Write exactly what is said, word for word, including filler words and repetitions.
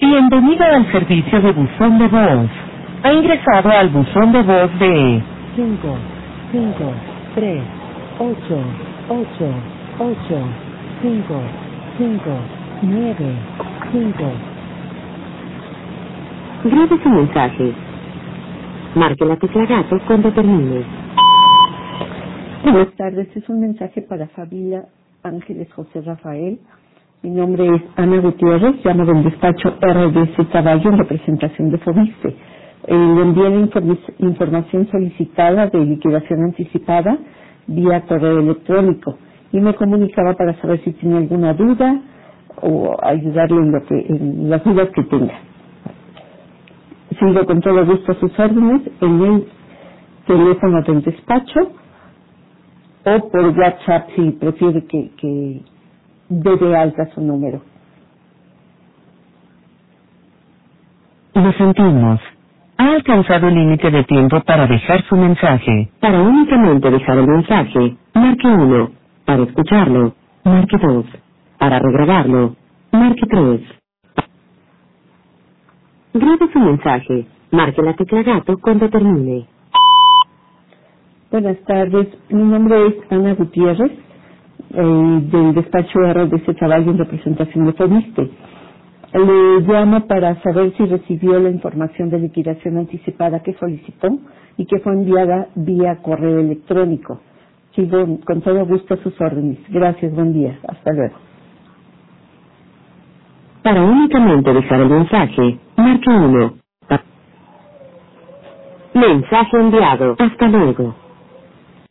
Bienvenido al servicio de buzón de voz. Ha ingresado al buzón de voz de cinco, cinco, tres, ocho, ocho, ocho, cinco, cinco, nueve, cinco. Grabe su mensaje. Marque la tecla gato cuando termine. Buenas tardes, es un mensaje para Fabiola Ángeles José Rafael. Mi nombre es Ana Gutiérrez, llamo del despacho R D C Caballo en representación de Fobiste. Eh, le envié la inform- información solicitada de liquidación anticipada vía correo electrónico y me comunicaba para saber si tiene alguna duda o ayudarle en, lo que, en las dudas que tenga. Sigo con todo gusto a sus órdenes en el teléfono del despacho o por WhatsApp si prefiere que, que dé de alta su número. Lo sentimos. Ha alcanzado el límite de tiempo para dejar su mensaje. Para únicamente dejar el mensaje, marque uno. Para escucharlo, marque dos. Para regrabarlo, marque tres. Grabe su mensaje. Marque la tecla gato cuando termine. Buenas tardes, mi nombre es Ana Gutiérrez, eh, del despacho R D C Caballo en representación de Fobiste. Le llamo para saber si recibió la información de liquidación anticipada que solicitó y que fue enviada vía correo electrónico. Sigo con todo gusto a sus órdenes. Gracias, buen día. Hasta luego. Para únicamente dejar el mensaje, marque uno. Mensaje enviado. Hasta luego.